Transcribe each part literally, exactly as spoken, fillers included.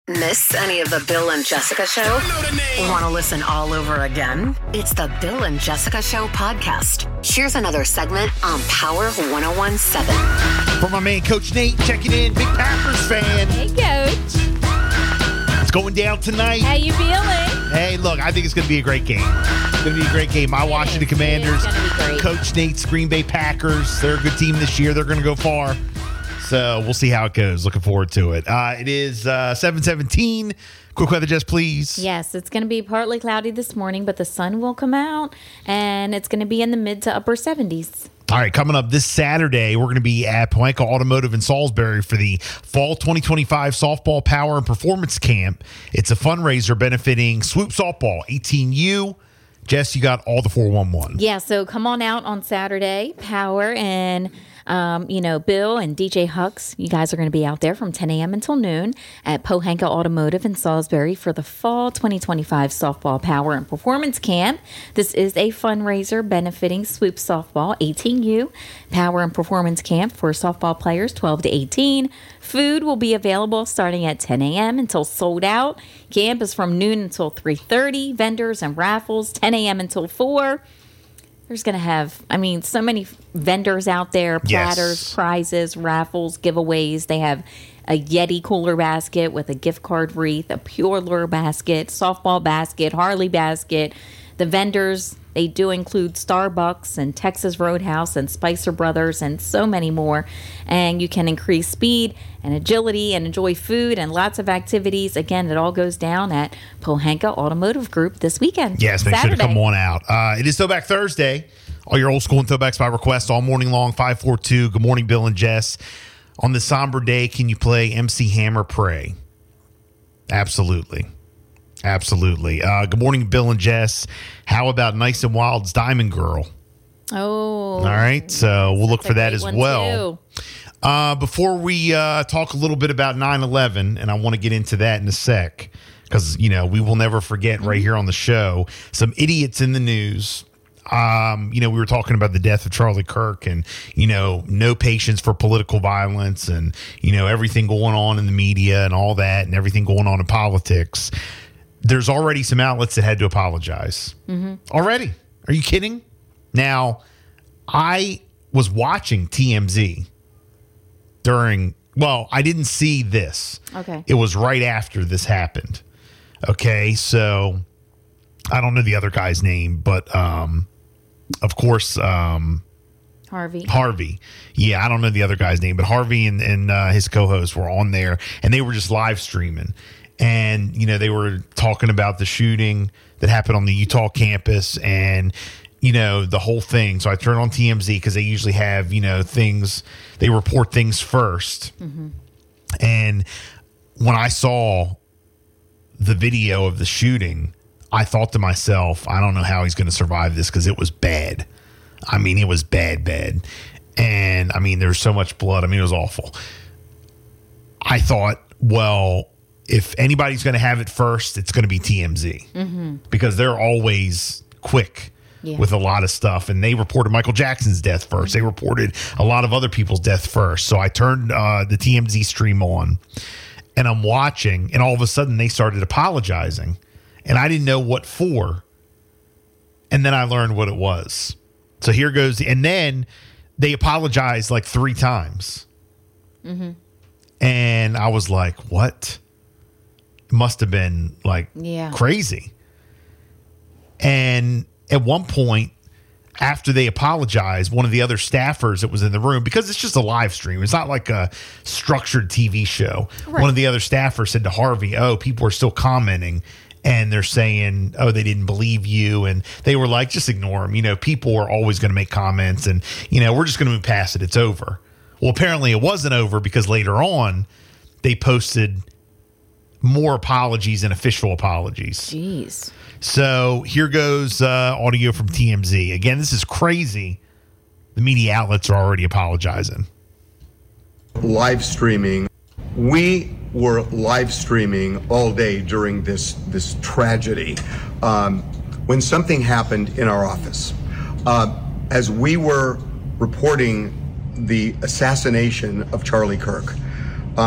Miss any of the Bill and Jessica Show? Want to listen all over again? It's the Bill and Jessica Show podcast. Here's another segment on Power one oh one point seven. For my man, Coach Nate, checking in. Big Packers fan. Hey, Coach. It's going down tonight. How you feeling? Hey, look, I think it's going to be a great game. It's going to be a great game. My It Washington is. Commanders, It is gonna be great. Coach Nate's Green Bay Packers. They're a good team this year. They're going to go far. So we'll see how it goes. Looking forward to it. Uh, it is uh, seven seventeen. Quick weather, Jess, please. Yes, it's going to be partly cloudy this morning, but the sun will come out, and it's going to be in the mid to upper seventies. All right, coming up this Saturday, we're going to be at Pohanka Automotive in Salisbury for the Fall twenty twenty-five Softball Power and Performance Camp. It's a fundraiser benefiting Swoop Softball, eighteen U. Jess, you got all the four one one. Yeah, so come on out on Saturday. Power and, um, you know, Bill and D J Hux, you guys are going to be out there from ten a.m. until noon at Pohanka Automotive in Salisbury for the Fall twenty twenty-five Softball Power and Performance Camp. This is a fundraiser benefiting Swoop Softball, eighteen U, Power and Performance Camp for softball players twelve to eighteen. Food will be available starting at ten a.m. until sold out. Camp is from noon until three thirty. Vendors and raffles, ten a.m. until four. There's going to have, I mean, so many vendors out there, platters, Yes. prizes, raffles, giveaways. They have a Yeti cooler basket with a gift card wreath, a Pure Lure basket, softball basket, Harley basket. The vendors, they do include Starbucks and Texas Roadhouse and Spicer Brothers and so many more. And you can increase speed and agility and enjoy food and lots of activities. Again, it all goes down at Pohanka Automotive Group this weekend. Yes, make Saturday. sure to come on out. Uh, it is Throwback Thursday. All your old school and throwbacks by request all morning long, five four two. Good morning, Bill and Jess. On this somber day, can you play M C Hammer Pray? Absolutely. Absolutely. Uh, good morning, Bill and Jess. How about Nice and Wild's Diamond Girl? Oh. All right, so we'll look That's for a that great as one, well. too. Uh, before we uh, talk a little bit about nine eleven, and I want to get into that in a sec, because, you know, we will never forget right here on the show, some idiots in the news. Um, you know, we were talking about the death of Charlie Kirk and, you know, no patience for political violence and, you know, everything going on in the media and all that and everything going on in politics. There's already some outlets that had to apologize. Mm-hmm. Already. Are you kidding? Now, I was watching T M Z during, well, I didn't see this. Okay. It was right after this happened. Okay, so I don't know the other guy's name, but um, of course, um, Harvey. Harvey. Yeah, I don't know the other guy's name, but Harvey and, and uh, his co-hosts were on there, and they were just live streaming. And, you know, they were talking about the shooting that happened on the Utah campus and, you know, the whole thing. So I turned on T M Z because they usually have, you know, things, they report things first. Mm-hmm. And when I saw the video of the shooting, I thought to myself, I don't know how he's going to survive this because it was bad. I mean, it was bad, bad. And, I mean, there's so much blood. I mean, it was awful. I thought, well, if anybody's going to have it first, it's going to be T M Z mm-hmm. because they're always quick yeah. with a lot of stuff. And they reported Michael Jackson's death first. Mm-hmm. They reported a lot of other people's death first. So I turned uh, the T M Z stream on and I'm watching, and all of a sudden they started apologizing. And I didn't know what for. And then I learned what it was. So here goes. And then they apologized like three times. Mm-hmm. And I was like, what? It must have been like yeah. crazy. And at one point, after they apologized, one of the other staffers that was in the room, because it's just a live stream, it's not like a structured T V show. Right. One of the other staffers said to Harvey, oh, people are still commenting and they're saying, oh, they didn't believe you. And they were like, just ignore them. You know, people are always going to make comments and, you know, we're just going to move past it. It's over. Well, apparently it wasn't over because later on they posted more apologies and official apologies. Jeez. So here goes uh, audio from T M Z. Again, this is crazy. The media outlets are already apologizing. Live streaming. We were live streaming all day during this this tragedy. Um, when something happened in our office, uh, as we were reporting the assassination of Charlie Kirk, um,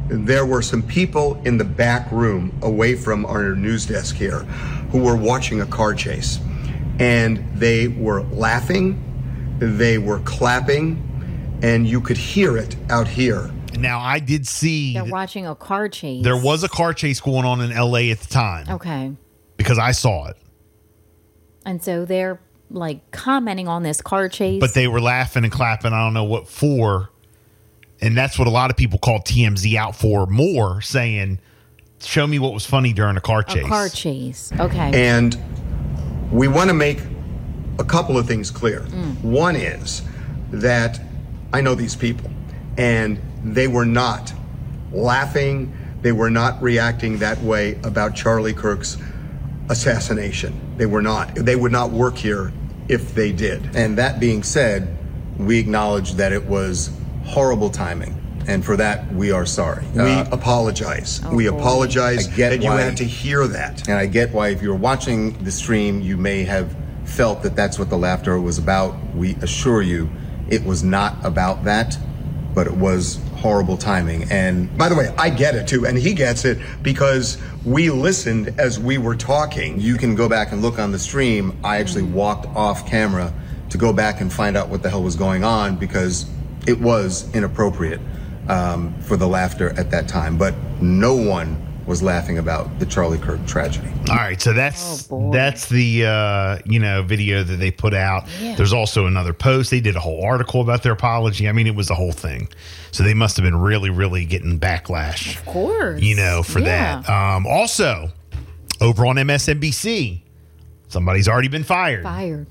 there were some people in the back room away from our news desk here who were watching a car chase. And they were laughing, they were clapping, and you could hear it out here. Now, I did see... They're watching a car chase. There was a car chase going on in L A at the time. Okay. Because I saw it. And so they're, like, commenting on this car chase. But they were laughing and clapping, I don't know what for. And that's what a lot of people call T M Z out for more, saying, show me what was funny during a car chase. A car chase. Okay. And we want to make a couple of things clear. Mm. One is that I know these people, and they were not laughing, they were not reacting that way about Charlie Kirk's assassination. They were not. They would not work here if they did. And that being said, we acknowledge that it was horrible timing, and for that we are sorry. We uh, apologize. Oh, we boy. apologize I get that you why- had to hear that. And I get why, if you're watching the stream, you may have felt that that's what the laughter was about. We assure you it was not about that, but it was horrible timing. And By the way, I get it too, and he gets it because we listened as we were talking. you can go back and look on the stream. I actually walked off camera to go back and find out what the hell was going on, because it was inappropriate um, for the laughter at that time. But no one was laughing about the Charlie Kirk tragedy. All right, so that's Oh, boy. that's the uh, you know video that they put out. Yeah. There's also another post. They did a whole article about their apology. I mean, it was the whole thing. So they must have been really, really getting backlash. Of course. You know, for Yeah. that. Um, also, over on M S N B C, somebody's already been fired. Fired.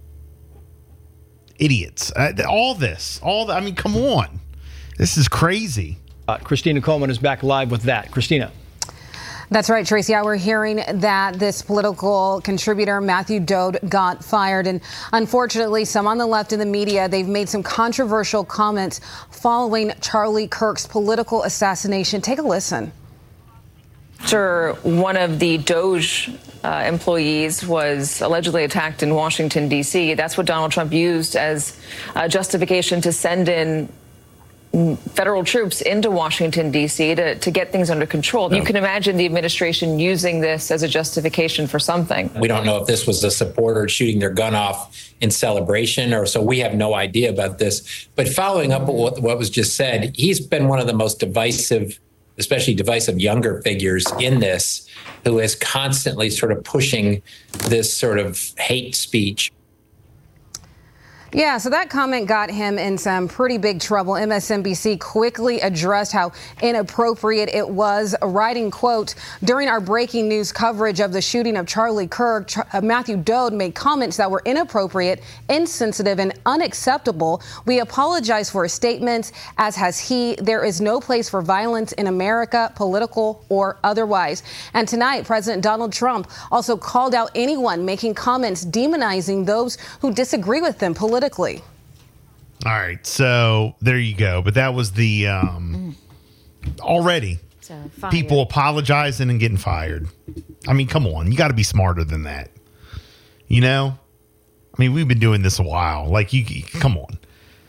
Idiots. Uh, th- all this, all the, I mean, come on, this is crazy. Uh, Christina Coleman is back live with that. Christina. That's right, Tracy. Yeah, we're hearing that this political contributor, Matthew Dode, got fired. And unfortunately, some on the left in the media, they've made some controversial comments following Charlie Kirk's political assassination. Take a listen. After one of the Doge uh, employees was allegedly attacked in Washington, D C, that's what Donald Trump used as uh, justification to send in federal troops into Washington, D C to, to get things under control. You can imagine the administration using this as a justification for something. We don't know if this was a supporter shooting their gun off in celebration, or so we have no idea about this. But following up on what, what was just said, he's been one of the most divisive, especially divisive younger figures in this, who is constantly sort of pushing this sort of hate speech. Yeah, so that comment got him in some pretty big trouble. M S N B C quickly addressed how inappropriate it was, writing, quote, during our breaking news coverage of the shooting of Charlie Kirk, Ch- uh, Matthew Dode made comments that were inappropriate, insensitive, and unacceptable. We apologize for his statements, as has he. There is no place for violence in America, political or otherwise. And tonight, President Donald Trump also called out anyone making comments demonizing those who disagree with them politically. All right, so there you go. But that was the um, already So, fired. people apologizing and getting fired. I mean, come on, you got to be smarter than that. You know, I mean, we've been doing this a while. Like, you, you come on.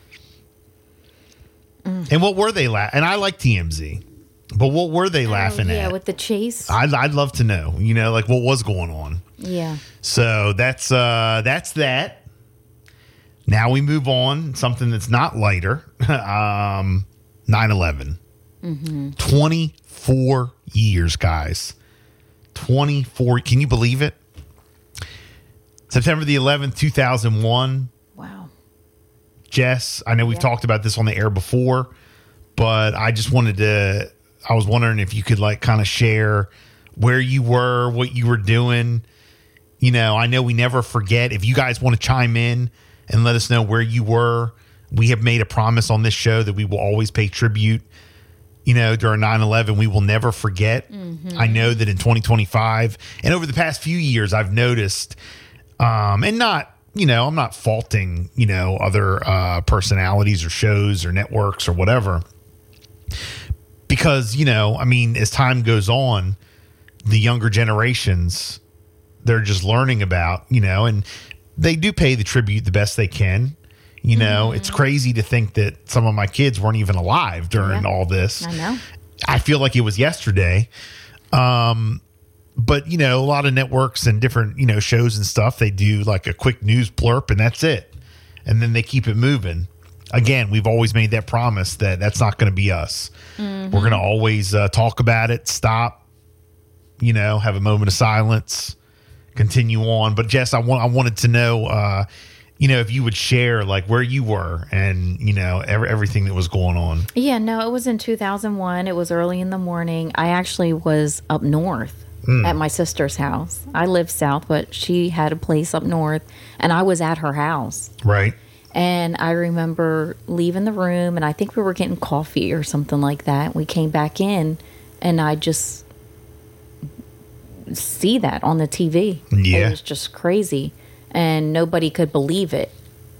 Mm. And what were they la- And I like T M Z, but what were they laughing oh, yeah, at? with the chase. I'd, I'd love to know. You know, like what was going on. Yeah. So that's uh, that's that. Now we move on, something that's not lighter, um, nine eleven. Mm-hmm. twenty-four years, guys. twenty-four. Can you believe it? September the eleventh, two thousand one. Wow. Jess, I know we've Yeah. talked about this on the air before, but I just wanted to, I was wondering if you could like kind of share where you were, what you were doing. You know, I know we never forget. If you guys want to chime in and let us know where you were, we have made a promise on this show that we will always pay tribute. You know, during nine eleven, we will never forget. Mm-hmm. I know that in twenty twenty-five and over the past few years, I've noticed, um, and not, you know, I'm not faulting, you know, other uh, personalities or shows or networks or whatever. Because, you know, I mean, as time goes on, the younger generations, they're just learning about, you know, and they do pay the tribute the best they can. You know, mm-hmm. It's crazy to think that some of my kids weren't even alive during yeah. all this. I know. I feel like it was yesterday. Um, but, you know, a lot of networks and different, you know, shows and stuff, they do like a quick news blurb and that's it. And then they keep it moving. Again, we've always made that promise that that's not going to be us. Mm-hmm. We're going to always uh, talk about it, stop, you know, have a moment of silence, continue on. But Jess, I want I wanted to know, uh, you know, if you would share like where you were and, you know, every, everything that was going on. Yeah, no, it was in two thousand one. It was early in the morning. I actually was up north mm. at my sister's house. I live south, but she had a place up north and I was at her house. Right. And I remember leaving the room and I think we were getting coffee or something like that. We came back in and I just see that on the T V. Yeah. It was just crazy. And nobody could believe it.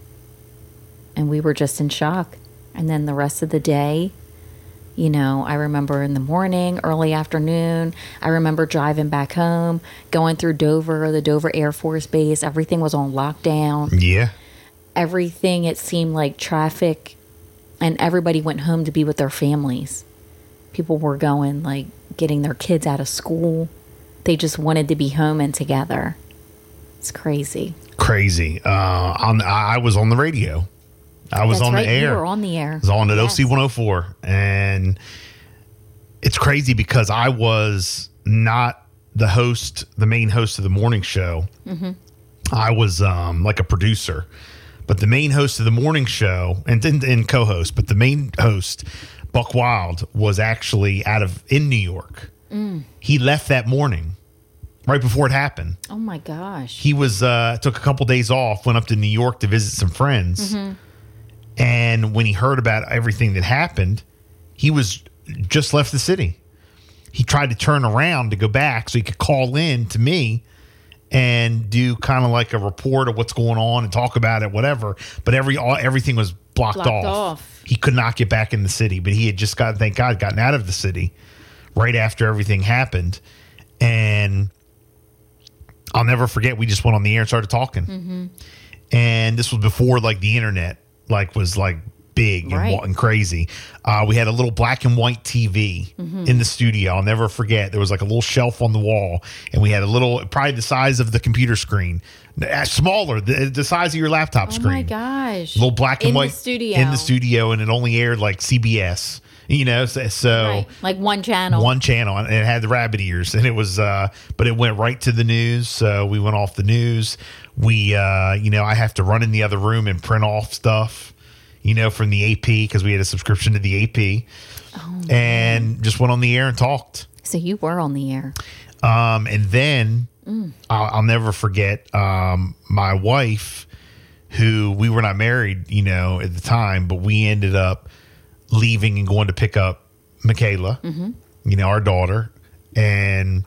And we were just in shock. And then the rest of the day, you know, I remember in the morning, early afternoon, I remember driving back home, going through Dover, the Dover Air Force Base. Everything was on lockdown. Yeah. Everything, it seemed like traffic, and everybody went home to be with their families. People were going, like, getting their kids out of school. They just wanted to be home and together. It's crazy. Crazy. Uh, on, I was on the radio. I was That's on right, the air. You were on the air. I was on at yes. O C one oh four. And it's crazy because I was not the host, the main host of the morning show. Mm-hmm. I was um, like a producer. But the main host of the morning show, and, and, and co-host, but the main host, Buck Wild, was actually out of, in New York. Mm. He left that morning. Right before it happened. Oh my gosh. He was uh, took a couple days off, went up to New York to visit some friends. Mm-hmm. And when he heard about everything that happened, he was just left the city. He tried to turn around to go back so he could call in to me and do kind of like a report of what's going on and talk about it, whatever. But every all, everything was blocked, blocked off. off. He could not get back in the city, but he had just got, thank God, gotten out of the city right after everything happened. And I'll never forget, we just went on the air and started talking. Mm-hmm. And this was before like the internet like was like big right. and, and crazy. Uh, we had a little black and white T V mm-hmm. in the studio. I'll never forget. There was like a little shelf on the wall and we had a little, probably the size of the computer screen, smaller, the, the size of your laptop oh screen. Oh my gosh. Little black and in white the studio. in the studio. And it only aired like C B S. You know, so, so right. like one channel, one channel, and it had the rabbit ears, and it was, uh, but it went right to the news. So we went off the news. We, uh, you know, I have to run in the other room and print off stuff, you know, from the A P because we had a subscription to the A P, oh, and just went on the air and talked. So you were on the air, um, and then mm. I'll, I'll never forget um, my wife, who we were not married, you know, at the time, but we ended up leaving and going to pick up Michaela, mm-hmm. you know, our daughter, and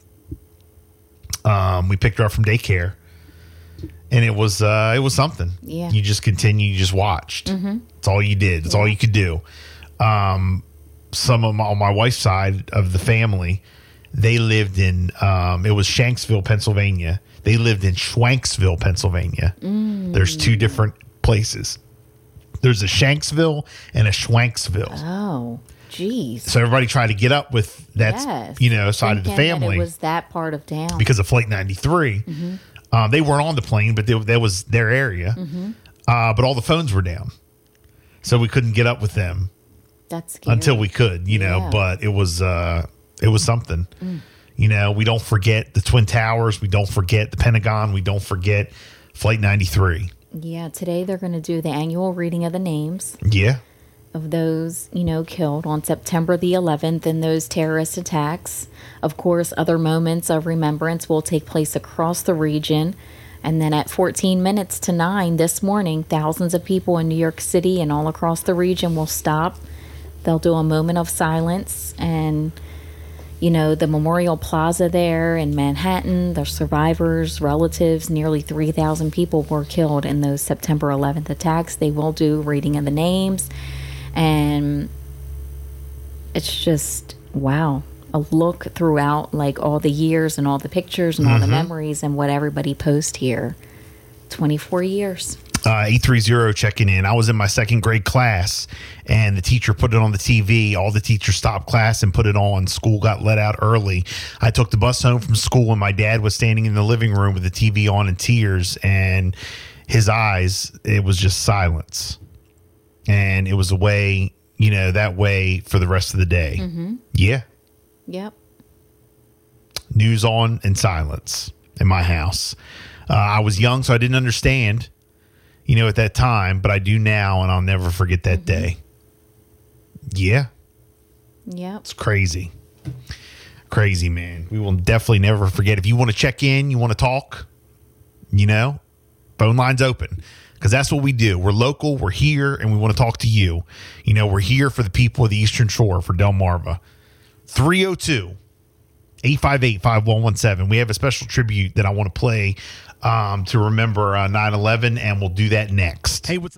um, we picked her up from daycare, and it was uh, it was something. Yeah, you just continue, you just watched. Mm-hmm. That's all you did. That's yeah. all you could do. Um, some of my, on my wife's side of the family, they lived in um, it was Shanksville, Pennsylvania. They lived in Schwanksville, Pennsylvania. Mm. There's two different places. There's a Shanksville and a Schwanksville. Oh, geez. So everybody tried to get up with that, yes. you know, side Thinking of the family. That it was that part of town. Because of Flight ninety-three. Mm-hmm. Um, they weren't on the plane, but they, that was their area. Mm-hmm. Uh, but all the phones were down. So we couldn't get up with them. That's scary. Until we could, you know, yeah. but it was, uh, it was something. Mm. You know, we don't forget the Twin Towers. We don't forget the Pentagon. We don't forget Flight ninety-three. Yeah, today they're going to do the annual reading of the names. Yeah. Of those, you know, killed on September the eleventh in those terrorist attacks. Of course, other moments of remembrance will take place across the region. And then at fourteen minutes to nine this morning, thousands of people in New York City and all across the region will stop. They'll do a moment of silence, and you know, the Memorial Plaza there in Manhattan, the survivors, relatives, nearly three thousand people were killed in those September eleventh attacks. They will do reading of the names. And it's just, wow, a look throughout like all the years and all the pictures and all mm-hmm. the memories and what everybody posts here. twenty-four years. Uh, eight three zero checking in. I was in my second grade class and the teacher put it on the T V. All the teachers stopped class and put it on. School got let out early. I took the bus home from school and my dad was standing in the living room with the T V on in tears, and his eyes, it was just silence. And it was a way, you know, that way for the rest of the day. Mm-hmm. Yeah. Yep. News on and silence in my house. Uh, I was young, so I didn't understand, you know, at that time, but I do now, and I'll never forget that mm-hmm. day. Yeah. Yep. It's crazy. Crazy, man. We will definitely never forget. If you want to check in, you want to talk, you know, phone line's open, because that's what we do. We're local, we're here, and we want to talk to you. You know, we're here for the people of the Eastern Shore, for Delmarva. three oh two, eight five eight, five one one seven. We have a special tribute that I want to play um, to remember uh, nine eleven, and we'll do that next. Hey, what's